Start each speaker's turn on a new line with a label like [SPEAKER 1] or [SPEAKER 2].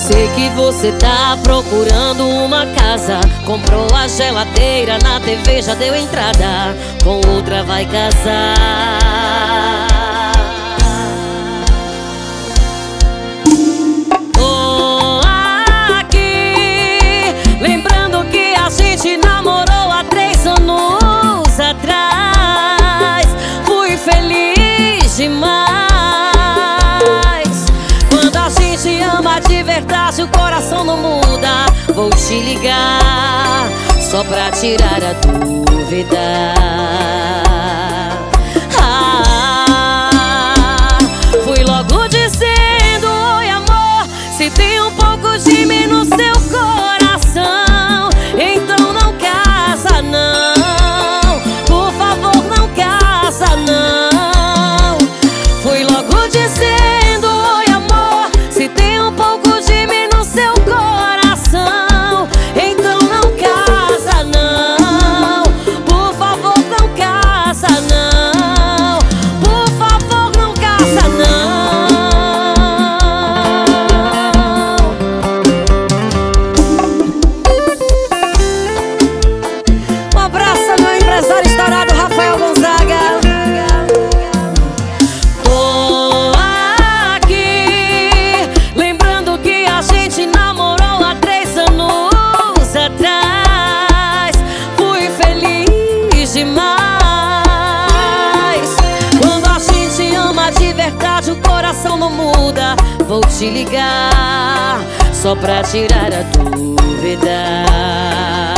[SPEAKER 1] Sei que você tá procurando uma casa, comprou a geladeira, na TV já deu entrada, com outra vai casar. Tô aqui, lembrando que a gente namorou há 3 anos atrás. Fui feliz demais. Quando a gente ama de verdade, o coração não muda. Vou te ligar só pra tirar a dúvida. Fui logo dizendo: oi amor, se tem um pouco de mim no seu coração, então não casa não, por favor não casa não. Fui logo dizendo: oi amor, se tem um pouco de mim no seu coração, então não casa não, por favor não casa não, por favor não casa não. Um abraço ao meu empresário estourado, Rafael Gonzaga. Tô aqui, lembrando que a gente namorou há 3 anos atrás. Fui feliz demais. Quando a gente ama de verdade, o coração não muda. Vou te ligar só pra tirar a dúvida.